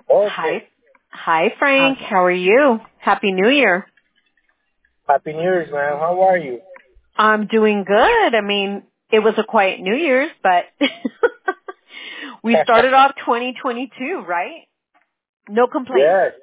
Okay. Hi, Frank. How are you? Happy New Year. Happy New Year's, man. How are you? I'm doing good. I mean, it was a quiet New Year's, but we started off 2022, right? No complaints. Yes.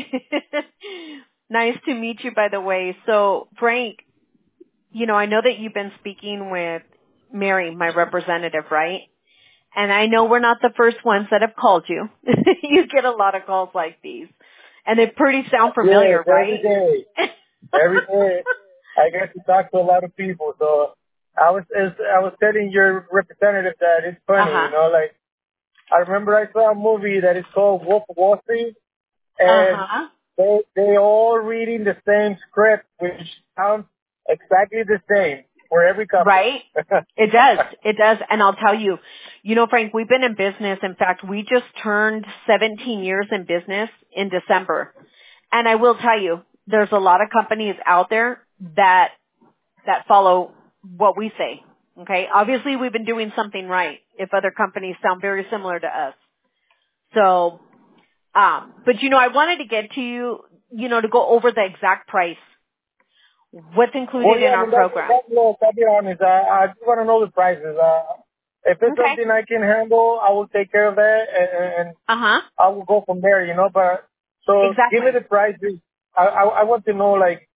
Nice to meet you, by the way. So, Frank, I know that you've been speaking with Mary, my representative, right? And I know we're not the first ones that have called you. You get a lot of calls like these. And they pretty sound Yes, familiar, every right? day. Every day. I get to talk to a lot of people. So I was telling your representative that it's funny, Uh-huh. like I remember I saw a movie that is called Wolf of Wall Street, and Uh-huh. they all reading the same script, which sounds exactly the same for every company. Right? It does. It does. And I'll tell you, Frank, we've been in business. In fact, we just turned 17 years in business in December. And I will tell you, there's a lot of companies out there that follow what we say. Okay? Obviously, we've been doing something right if other companies sound very similar to us. So, but I wanted to get to you, to go over the exact price. What's Well, included in yeah, I our mean, program. look, I'll be honest. I just want to know the prices. If it's Okay. something I can handle, I will take care of that, and Uh-huh. I will go from there, But, so, give me Exactly. the prices. I want to know, like,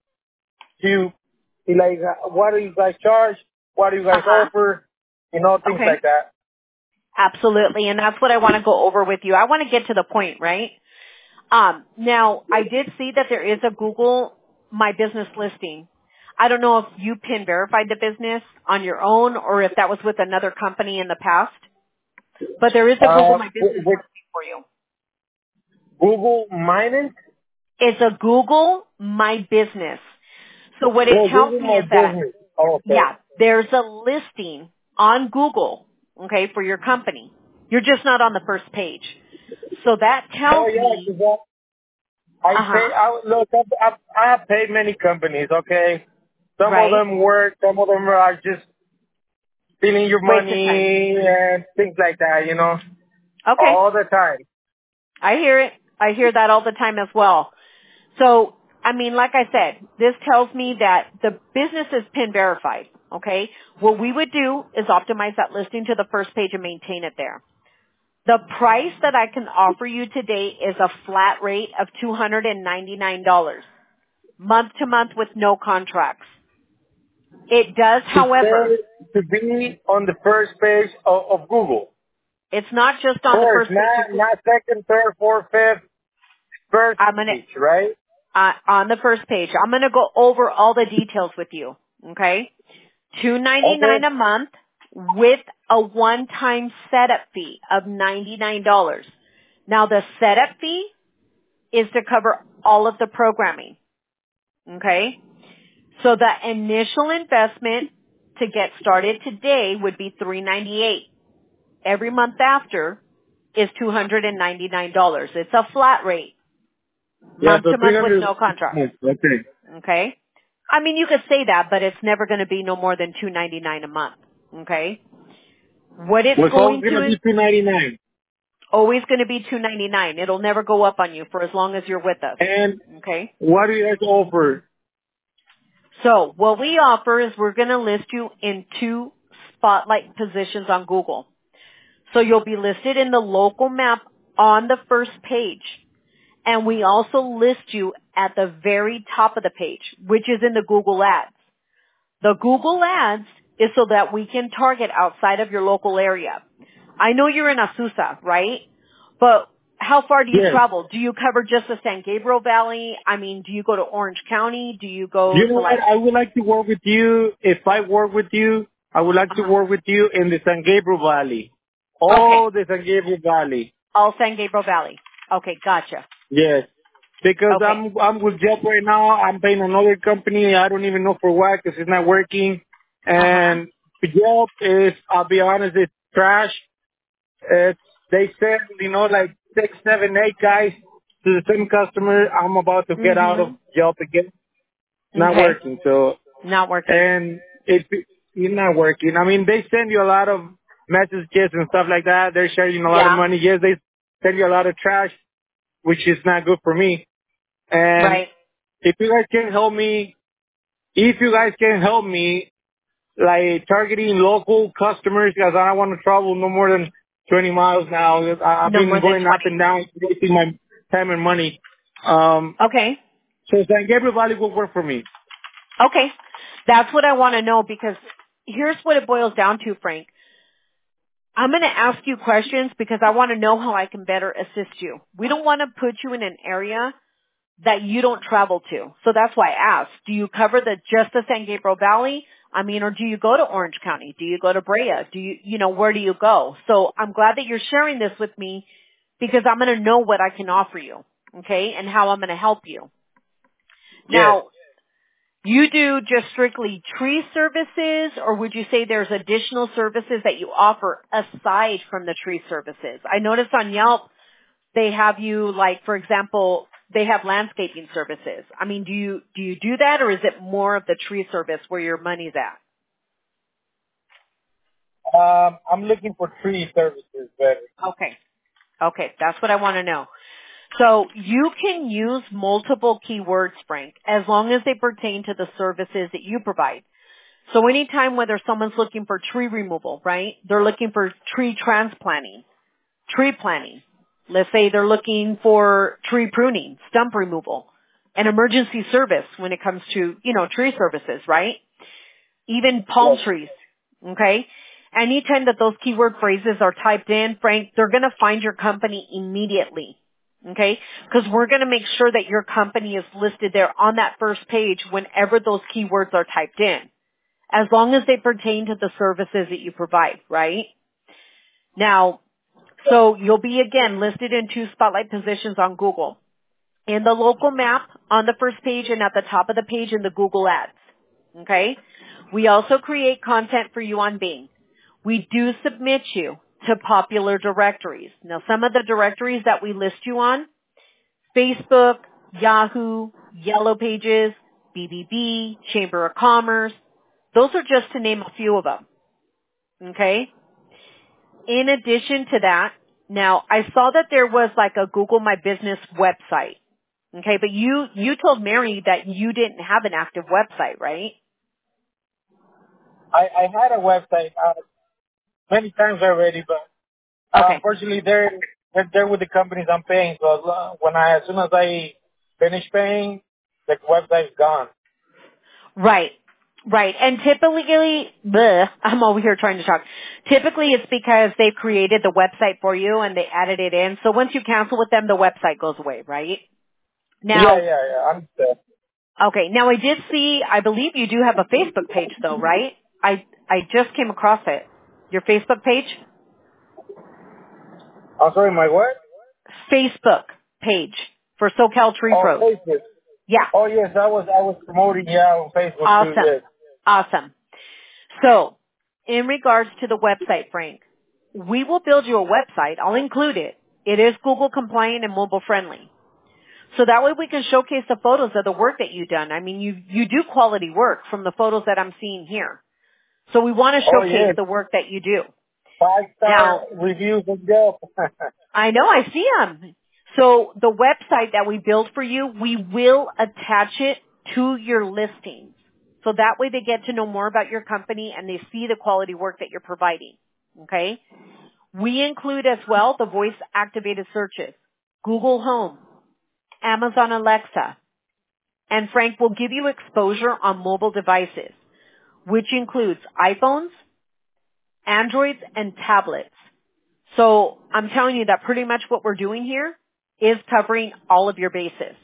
what do you guys charge? What do you guys Uh-huh. offer? Things Okay. like that. Absolutely. And that's what I want to go over with you. I want to get to the point, right? Now, I did see that there is a Google My Business listing. I don't know if you PIN verified the business on your own or if that was with another company in the past, but there is a Google My Business With listing for you. Google Mining? It's a Google My Business. So what it Oh, tells Google me My is that, Business. Oh, okay. yeah, there's a listing on Google, okay, for your company. You're just not on the first page. So that Oh, tells yeah, me, 'cause uh-huh, look, I have paid many companies, okay? Some of right? them work, some of them are just stealing your Waste of time. money and things like that, Okay. all the time. I hear it. I hear that all the time as well. So, I mean, like I said, this tells me that the business is PIN verified, okay? What we would do is optimize that listing to the first page and maintain it there. The price that I can offer you today is a flat rate of $299, month to month with no contracts. It does, To however, say, to be on the first page of Google. it's not just on the First, first page of Google. not second, third, fourth, fifth, first I'm gonna page, right? on the first page. I'm gonna go over all the details with you. Okay, $299 Okay. a month with a one-time setup fee of $99. Now the setup fee is to cover all of the programming. Okay, so the initial investment to get started today would be $398. Every month after is $299. It's a flat rate, Yeah, month so to month with 300. no contract. Okay. Okay? I mean, you could say that, but it's never going to be no more than $299 a month. Okay? What it's Well, it's always going going to to is be 299. always going to be $299. It'll never go up on you for as long as you're with us. And Okay? what do you guys offer? So, what we offer is we're going to list you in 2 spotlight positions on Google. So you'll be listed in the local map on the first page. And we also list you at the very top of the page, which is in the Google Ads. The Google Ads is so that we can target outside of your local area. I know you're in Azusa, right? But how far do you Yes. travel? Do you cover just the San Gabriel Valley? I mean, do you go to Orange County? Do you go You know to what? like, I would like to work with you. If I work with you, I would like to uh-huh. work with you in the San Gabriel Valley. Okay. Oh, the San Gabriel Valley. All San Gabriel Valley. Okay, gotcha. Yes. Because Okay. I'm with Job right now. I'm paying another company. I don't even know for what because it's not working. Uh-huh. And the job is, I'll be honest, it's trash. It's, they send, like 6, 7, 8 guys to the same customer. I'm about to get out of Mhm. job again. Not Okay. working. So, Not working. and it's not working. I mean, they send you a lot of messages and stuff like that. They're sharing a lot of Yeah. money. Yes, they send you a lot of trash. which is not good for me. And Right. if you guys can help me, like targeting local customers, because I don't want to travel no more than 20 miles now. I've No been more than going up 20. and down, wasting my time and money. Okay. So San Gabriel Valley will work for me. Okay. That's what I want to know, because here's what it boils down to, Frank. I'm going to ask you questions because I want to know how I can better assist you. We don't want to put you in an area that you don't travel to. So that's why I asked, do you cover just the San Gabriel Valley? I mean, or do you go to Orange County? Do you go to Brea? Where do you go? So I'm glad that you're sharing this with me because I'm going to know what I can offer you. Okay. And how I'm going to help you. Yes. Now, you do just strictly tree services, or would you say there's additional services that you offer aside from the tree services? I noticed on Yelp, they have you, like, for example, they have landscaping services. I mean, do you do that, or is it more of the tree service where your money's at? I'm looking for tree services better. Okay. Okay. That's what I want to know. So you can use multiple keywords, Frank, as long as they pertain to the services that you provide. So anytime whether someone's looking for tree removal, right? They're looking for tree transplanting, tree planting. Let's say they're looking for tree pruning, stump removal, an emergency service when it comes to, tree services, right? Even palm Yes. trees, okay? Anytime that those keyword phrases are typed in, Frank, they're going to find your company immediately, okay? Because we're going to make sure that your company is listed there on that first page whenever those keywords are typed in, as long as they pertain to the services that you provide, right? Now, so you'll be again listed in 2 spotlight positions on Google. In the local map on the first page and at the top of the page in the Google Ads. Okay? We also create content for you on Bing. We do submit you to popular directories. Now some of the directories that we list you on, Facebook, Yahoo, Yellow Pages, BBB, Chamber of Commerce, those are just to name a few of them. Okay? In addition to that, now I saw that there was like a Google My Business website. Okay, but you told Mary that you didn't have an active website, right? I had a website many times already, but Okay. unfortunately they're with the companies I'm paying. So as soon as I finish paying, the website's gone. Right. Right. And typically, I'm over here trying to talk. Typically it's because they've created the website for you and they added it in. So once you cancel with them, the website goes away, right? Now, Yeah. I understand. okay. Now I did see, I believe you do have a Facebook page though, right? I just came across it. Your Facebook page? I'm sorry, my what? Facebook page for SoCal Tree Oh, Pros. Facebook. Yeah. Oh, yes, I was promoting, on Facebook too, Awesome. yes. Awesome. So, in regards to the website, Frank, we will build you a website. I'll include it. It is Google compliant and mobile friendly. So that way we can showcase the photos of the work that you've done. I mean, you do quality work from the photos that I'm seeing here. So we want to Oh, showcase yes. the work that you do. 5-star Now, reviews and Yelp. I know, I see them. So the website that we build for you, we will attach it to your listings. So that way they get to know more about your company and they see the quality work that you're providing. Okay? We include as well the voice activated searches, Google Home, Amazon Alexa, and Frank will give you exposure on mobile devices, which includes iPhones, Androids, and tablets. So I'm telling you that pretty much what we're doing here is covering all of your bases.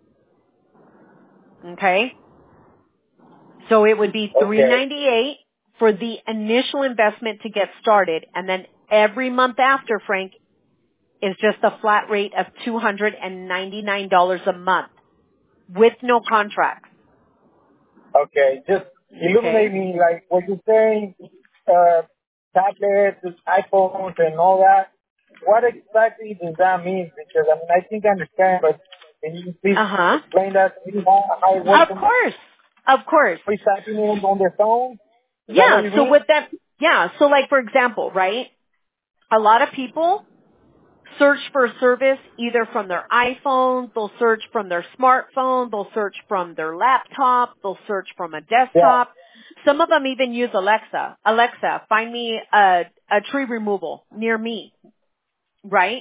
Okay? So it would be Okay. $398 for the initial investment to get started, and then every month after, Frank, is just a flat rate of $299 a month with no contract. Okay. Just Okay? illuminate me, like, what you're saying, tablets, iPhones, and all that. What exactly does that mean? Because, I think I understand, but can you please Uh-huh. explain that to me, how it works? Of course. Of course. Please typing in on their phone? Is that what Yeah, you so mean? with that, yeah, so like for example, right? A lot of people search for a service either from their iPhone, they'll search from their smartphone, they'll search from their laptop, they'll search from a Yeah. desktop. Some of them even use Alexa. Alexa, find me a tree removal near me, right?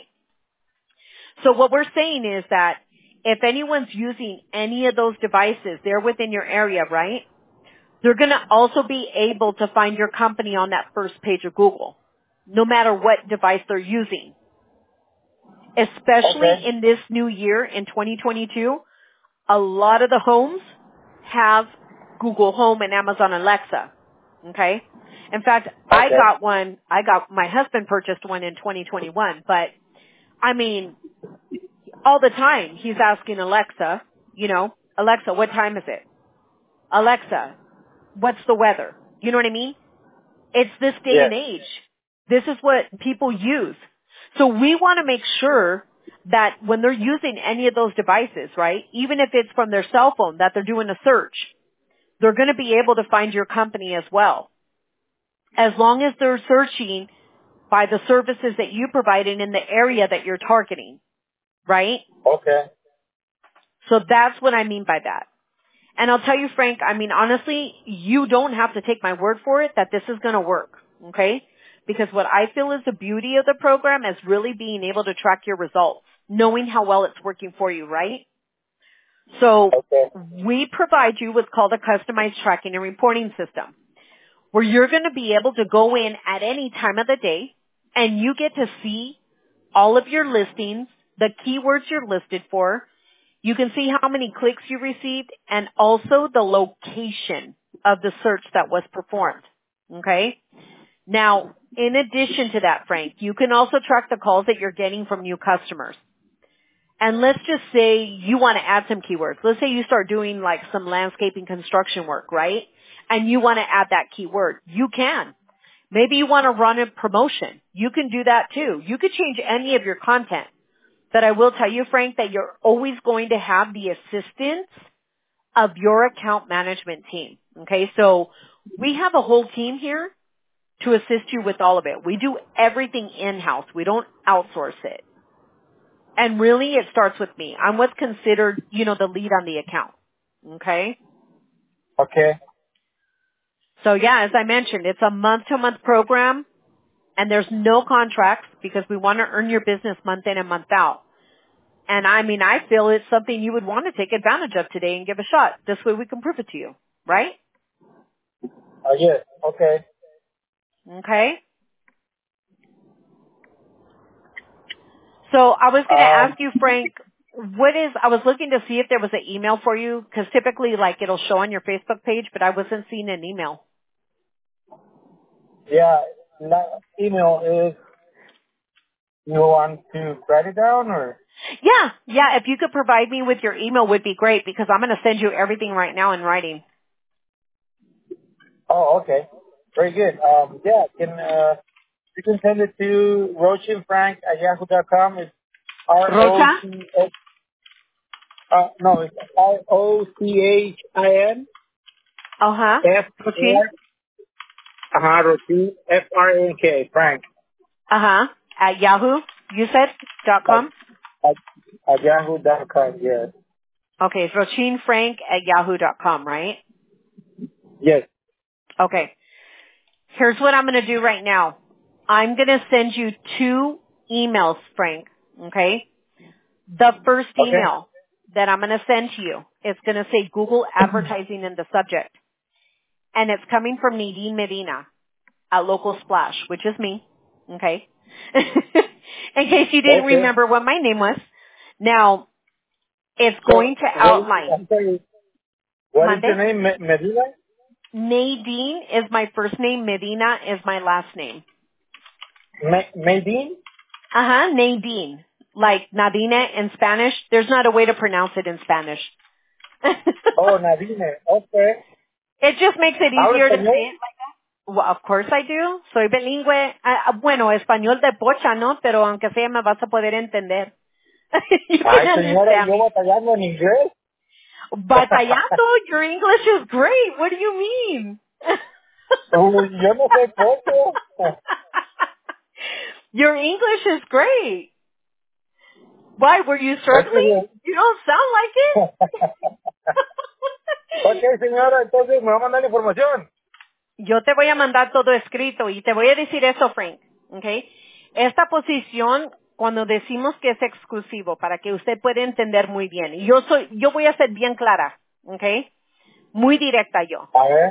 So what we're saying is that if anyone's using any of those devices, they're within your area, right? They're going to also be able to find your company on that first page of Google, no matter what device they're using. Especially Okay. in this new year in 2022, a lot of the homes have Google Home and Amazon Alexa. Okay? In fact, Okay. my husband purchased one in 2021, but I mean, all the time he's asking Alexa, Alexa, what time is it? Alexa, what's the weather? You know what I mean? It's this day Yes. and age. This is what people use. So we want to make sure that when they're using any of those devices, right, even if it's from their cell phone, that they're doing a search, they're going to be able to find your company as well. As long as they're searching by the services that you provide and in the area that you're targeting, right? Okay. So that's what I mean by that. And I'll tell you, Frank, I mean, honestly, you don't have to take my word for it that this is going to work, okay? Because what I feel is the beauty of the program is really being able to track your results, knowing how well it's working for you, right? So Okay. we provide you what's called a customized tracking and reporting system, where you're going to be able to go in at any time of the day and you get to see all of your listings, the keywords you're listed for. You can see how many clicks you received and also the location of the search that was performed. Okay? Now, in addition to that, Frank, you can also track the calls that you're getting from new customers. And let's just say you want to add some keywords. Let's say you start doing like some landscaping construction work, right? And you want to add that keyword. You can. Maybe you want to run a promotion. You can do that too. You could change any of your content. But I will tell you, Frank, that you're always going to have the assistance of your account management team. Okay, so we have a whole team here to assist you with all of it. We do everything in-house. We don't outsource it. And really, it starts with me. I'm what's considered, the lead on the account. Okay? Okay. So yeah, as I mentioned, it's a month-to-month program. And there's no contracts because we want to earn your business month in and month out. And I mean, I feel it's something you would want to take advantage of today and give a shot. This way we can prove it to you, right? Yes. Okay. Okay. So I was going to ask you, Frank, I was looking to see if there was an email for you because typically like it'll show on your Facebook page, but I wasn't seeing an email. Yeah. Email is, you want to write it down or? Yeah. If you could provide me with your email would be great because I'm going to send you everything right now in writing. Oh, okay. Very good. Yeah, you can send it to rochinfrank@yahoo.com. It's Rocha? ROCH, no, it's ROCHIN. Uh-huh. Rochin? Rochin, FRANK, Frank. Uh-huh. At Yahoo, you said, .com? At yahoo.com, yes. Okay, it's rochinfrank at yahoo.com, right? Yes. Okay. Here's what I'm going to do right now. I'm going to send you 2 emails, Frank, okay? The first Okay. email that I'm going to send to you is going to say Google advertising in the subject. And it's coming from Nadine Medina at Local Splash, which is me, okay? In case you didn't Okay. remember what my name was. Now, it's So, going to outline I'm sorry, what is Monday. your name? Medina? Nadine is my first name. Medina is my last name. Nadine? Uh-huh, Nadine. Like Nadine in Spanish. There's not a way to pronounce it in Spanish. Oh, Nadine. Okay. It just makes it ¿Habla easier to say español? it like that. Well, of course I do. Soy bilingüe. Bueno, español de pocha, ¿no? Pero aunque sea me vas a poder entender. You Ay, can señora, understand yo me. batallando en inglés. Batallando, your English is great. What do you mean? Yo no sé poco. Your English is great. Why? Were you struggling? You don't sound like it. Ok, señora, entonces me va a mandar la información. Yo te voy a mandar todo escrito y te voy a decir eso, Frank. ¿Okay? Esta posición, cuando decimos que es exclusivo, para que usted pueda entender muy bien. Y yo voy a ser bien clara. ¿Okay? Muy directa yo.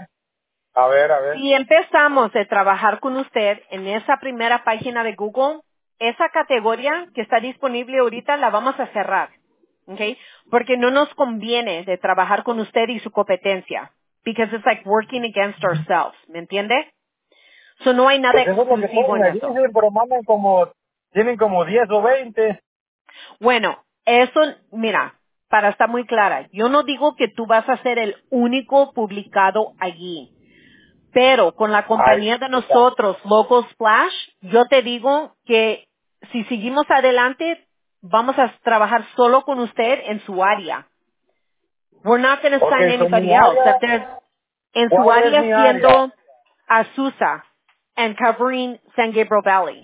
A ver. Si empezamos a trabajar con usted en esa primera página de Google, esa categoría que está disponible ahorita la vamos a cerrar. ¿Okay? Porque no nos conviene de trabajar con usted y su competencia. Because it's like working against ourselves. ¿Me entiende? So no hay nada Pues eso es lo que exclusivo todos en me eso. dicen, pero tienen como 10 o 20. Bueno, eso, mira, para estar muy clara, yo no digo que tú vas a ser el único publicado allí. Pero con la Ay, compañía de nosotros, Local Splash, yo te digo que si seguimos adelante, vamos a trabajar solo con usted en su área. We're not going to ok, sign mi anybody else. área, En su ¿cuál es área mi área? siendo Azusa and covering San Gabriel Valley.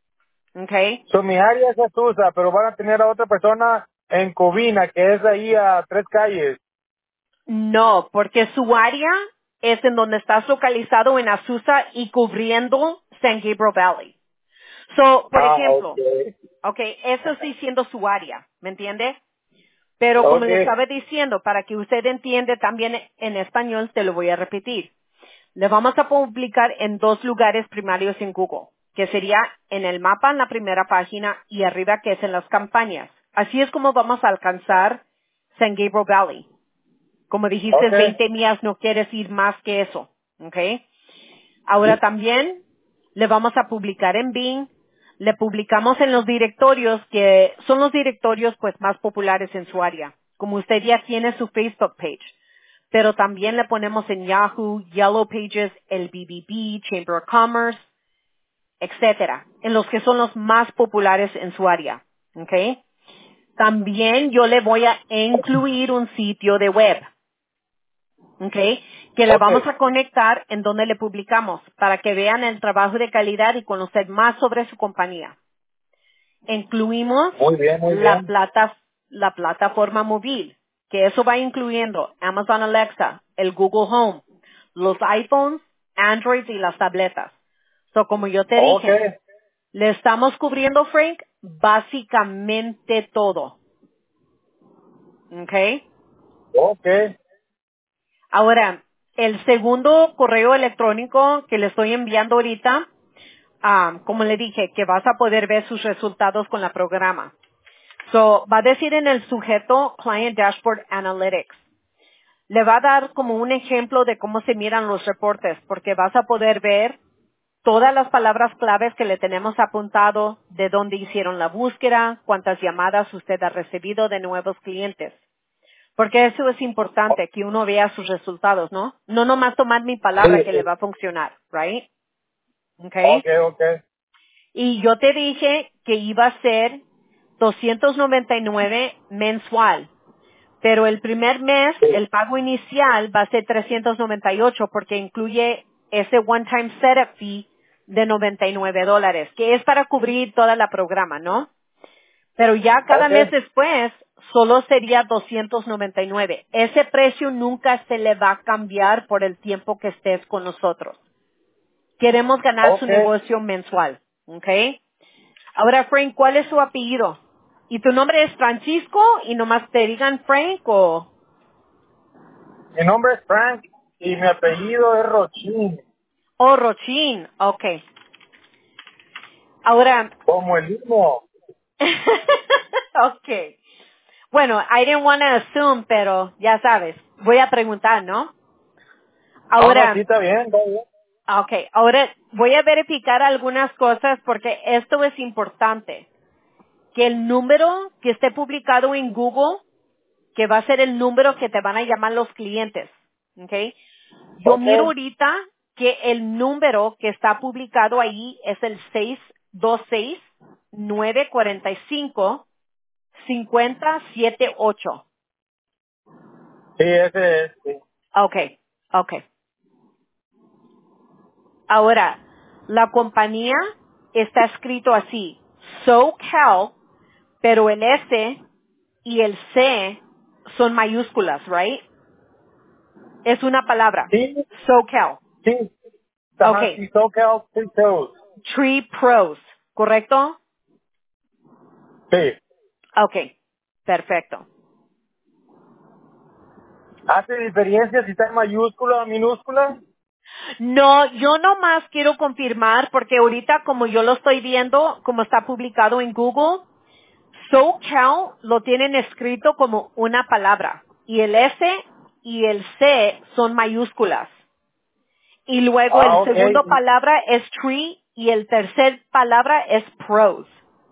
Okay? Mi área es Azusa, pero van a tener a otra persona en Covina, que es ahí a 3 calles. No, porque su área es en donde estás localizado en Azusa y cubriendo San Gabriel Valley. So, por Ok. ejemplo, okay, eso sí siendo su área, ¿me entiende? Pero como Ok, le estaba diciendo, para que usted entienda también en español, te lo voy a repetir. Le vamos a publicar en dos lugares primarios en Google, que sería en el mapa en la primera página y arriba que es en las campañas. Así es como vamos a alcanzar San Gabriel Valley. Como dijiste, ok. 20 millas, no quieres ir más que eso. ¿Ok? Ahora también le vamos a publicar en Bing, le publicamos en los directorios que son los directorios pues más populares en su área. Como usted ya tiene su Facebook page. Pero también le ponemos en Yahoo, Yellow Pages, el BBB, Chamber of Commerce, etcétera. En los que son los más populares en su área. ¿Ok? También yo le voy a incluir un sitio de web. ¿Ok? Que le Ok. vamos a conectar en donde le publicamos para que vean el trabajo de calidad y conocer más sobre su compañía. Incluimos Muy bien, muy bien. la plataforma móvil, que eso va incluyendo Amazon Alexa, el Google Home, los iPhones, Android y las tabletas. So, como yo te Ok, dije, le estamos cubriendo, Frank, básicamente todo. ¿Ok? ok. Ahora, el segundo correo electrónico que le estoy enviando ahorita, como le dije, que vas a poder ver sus resultados con la programa. So, va a decir en el sujeto Client Dashboard Analytics. Le va a dar como un ejemplo de cómo se miran los reportes, porque vas a poder ver todas las palabras claves que le tenemos apuntado, de dónde hicieron la búsqueda, cuántas llamadas usted ha recibido de nuevos clientes. Porque eso es importante, que uno vea sus resultados, ¿no? No nomás tomar mi palabra Sí, que le sí. va a funcionar, right? Ok, Okay. ok. Y yo te dije que iba a ser 299 mensual. Pero el primer mes, el pago inicial va a ser 398 porque incluye ese one-time setup fee de $99, que es para cubrir toda la programa, ¿no? Pero ya cada Ok, mes después solo sería 299. Ese precio nunca se le va a cambiar por el tiempo que estés con nosotros. Queremos ganar su ok. negocio mensual, ¿ok? Ahora, Frank, ¿cuál es su apellido? ¿Y tu nombre es Francisco y nomás te digan Frank o Mi nombre es Frank y mi apellido es Rochín, Rochín? Ok. Ahora, como el mismo. ok. Bueno, I didn't want to assume, pero ya sabes, voy a preguntar, ¿no? No, no, sí, Ahora, está bien, está bien. okay, ahora voy a verificar algunas cosas porque esto es importante. Que el número que esté publicado en Google, que va a ser el número que te van a llamar los clientes, okay? Yo Ok. miro ahorita que el número que está publicado ahí es el 626-945-5078. Sí, ese es. Sí. Okay, okay. Ahora, la compañía está escrito así, SoCal, pero el S y el C son mayúsculas, right? Es una palabra. Sí, SoCal. sí. Ajá, Okay. sí, SoCal Tree Pros. Tree Pros, ¿correcto? Sí. Okay. Perfecto. ¿Hace diferencia si está en mayúscula o minúscula? No, yo nomás quiero confirmar porque ahorita como yo lo estoy viendo, como está publicado en Google, SoCal lo tienen escrito como una palabra y el S y el C son mayúsculas. Y luego Ah, el ok. segundo palabra es tree y el tercer palabra es pros.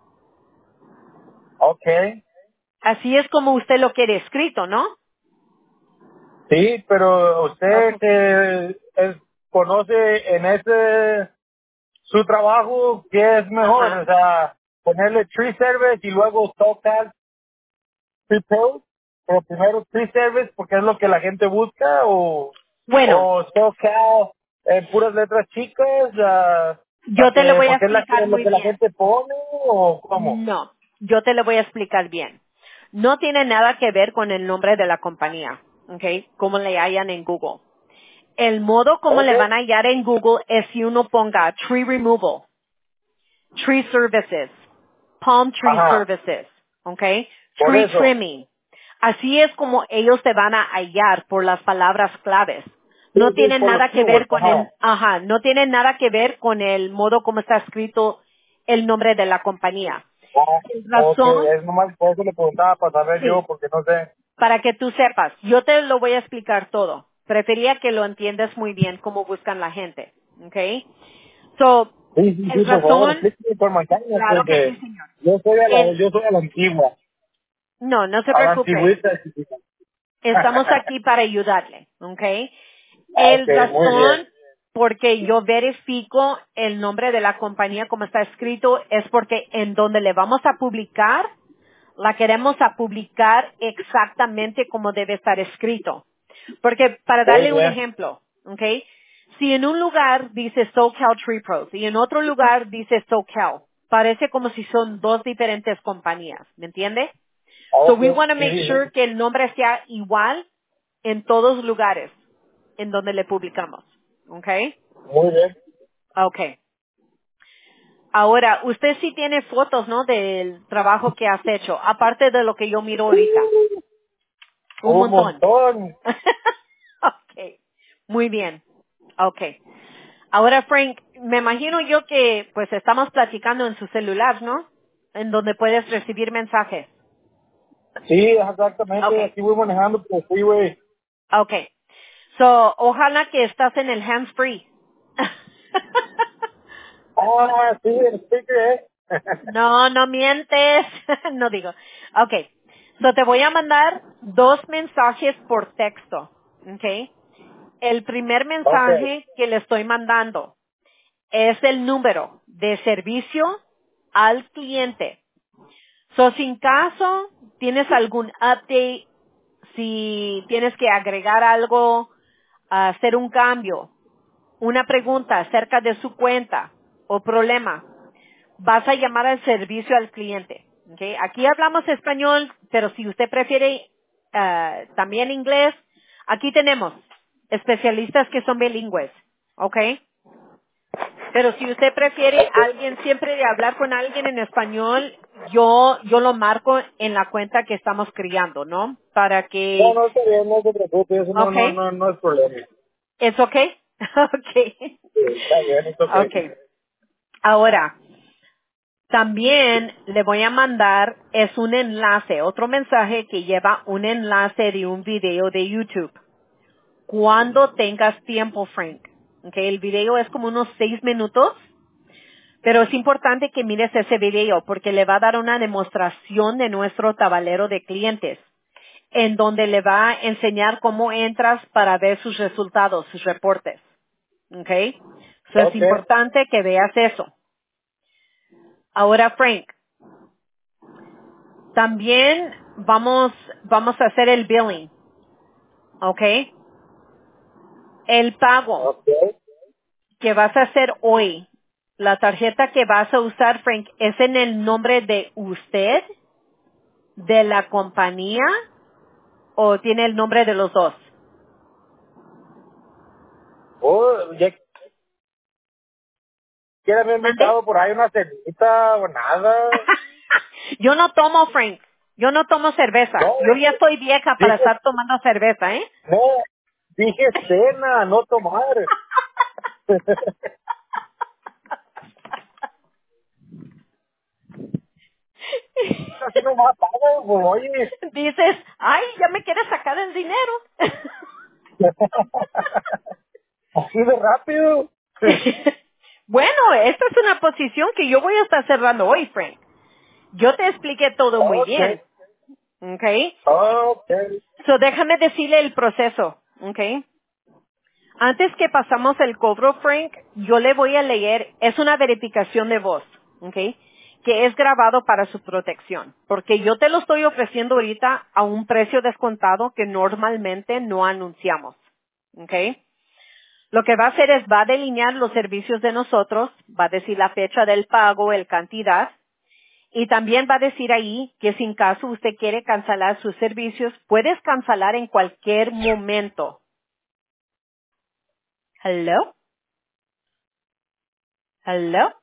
Ok. Así es como usted lo quiere escrito, ¿no? Sí, pero usted Okay. que conoce en ese su trabajo, ¿qué es mejor? O Ajá. sea, ponerle Tree Service y luego SoCal Tree Pros, pero primero Tree Service porque es lo que la gente busca, Bueno, o SoCal en puras letras chicas, yo te lo voy a porque es explicar lo muy que la bien. gente pone, o cómo. No, yo te lo voy a explicar bien. No tiene nada que ver con el nombre de la compañía, ¿ok? Como le hallan en Google. El modo como Ok. le van a hallar en Google es si uno ponga tree removal, tree services, palm tree Ajá, services, ¿ok? por Tree eso. trimming. Así es como ellos te van a hallar por las palabras claves. Sí, No sí, tiene por los nada que ver keywords, con ajá. no tiene nada que ver con el modo como está escrito el nombre de la compañía. Ah, ok, Razón, es nomás por eso le preguntaba para saber yo, sí, porque no sé. para que tú sepas. Yo te lo voy a explicar todo. Prefería que lo entiendas muy bien cómo buscan la gente, ¿ok? So, Sí, sí, el sí, por favor, razón, explíqueme por manzanas, claro que sí, porque señor. yo El, soy a la antigua, no se a la preocupe. antigüita. Chiquita. Estamos aquí para ayudarle, ¿ok? Ok, El muy bien. razón porque yo verifico el nombre de la compañía como está escrito es porque en donde le vamos a publicar, la queremos a publicar exactamente como debe estar escrito. Porque para Muy darle un bien. ejemplo, ¿ok? Si en un lugar dice SoCal Tree Pros y en otro lugar dice SoCal, parece como si son dos diferentes compañías, ¿me entiende? So Ok, we want to sí, make sí, sure sí. que el nombre sea igual en todos lugares en donde le publicamos. ¿Ok? Muy bien. Ok. Ahora, usted sí tiene fotos, ¿no? Del trabajo que has hecho, aparte de lo que yo miro ahorita. Un Un montón. montón. Ok. Muy bien. Ok. Ahora, Frank, me imagino yo que pues estamos platicando en su celular, ¿no? En donde puedes recibir mensajes. Sí, Ok. exactamente, aquí voy manejando por el freeway. Okay. So, ojalá que estás en el hands free. Ah, sí, el speaker, No, no mientes. No digo. Okay. So, te voy a mandar dos mensajes por texto. Okay. El primer Ok, mensaje que le estoy mandando es el número de servicio al cliente. So, si en caso tienes algún update, si tienes que agregar algo, hacer un cambio, una pregunta acerca de su cuenta o problema, vas a llamar al servicio al cliente. ¿Ok? Aquí hablamos español, pero si usted prefiere también inglés, aquí tenemos especialistas que son bilingües. ¿Ok? Pero si usted prefiere ok. alguien siempre de hablar con alguien en español, yo lo marco en la cuenta que estamos creando, ¿no? Para No, que, no, está bien, no se preocupe, eso ¿ok? no es problema. ¿Es ok? Ok. Sí, está bien, es ok. Ok. Ahora, también le voy a mandar, es un enlace, otro mensaje que lleva un enlace de un video de YouTube. Cuando tengas tiempo, Frank. Okay, el video es como unos 6 minutos, pero es importante que mires ese video porque le va a dar una demostración de nuestro tablero de clientes, en donde le va a enseñar cómo entras para ver sus resultados, sus reportes. Okay, so es Ok, importante que veas eso. Ahora, Frank, también vamos a hacer el billing, ¿ok? El pago ok. que vas a hacer hoy, la tarjeta que vas a usar, Frank, ¿es en el nombre de usted de la compañía o tiene el nombre de los dos? Oh, ya quiere haber ¿Mande? invitado por ahí una cenita o nada. Yo no tomo, Frank. Yo no tomo cerveza. No, Yo ya estoy vieja para dije, estar tomando cerveza, ¿eh? no, dije cena, no tomar. Así nomás pago, pues oye. Dices, ay, ya me quieres sacar el dinero. Así de rápido. Bueno, esta es una posición que yo voy a estar cerrando hoy, Frank. Yo te expliqué todo muy bien, Okay, ¿ok? okay. So déjame decirle el proceso, ¿ok? Antes que pasamos el cobro, Frank, yo le voy a leer, es una verificación de voz, ¿ok? Que es grabado para su protección, porque yo te lo estoy ofreciendo ahorita a un precio descontado que normalmente no anunciamos, ¿ok? Lo que va a hacer es va a delinear los servicios de nosotros, va a decir la fecha del pago, el cantidad, y también va a decir ahí que si en caso usted quiere cancelar sus servicios, puedes cancelar en cualquier momento. Hello? Hello?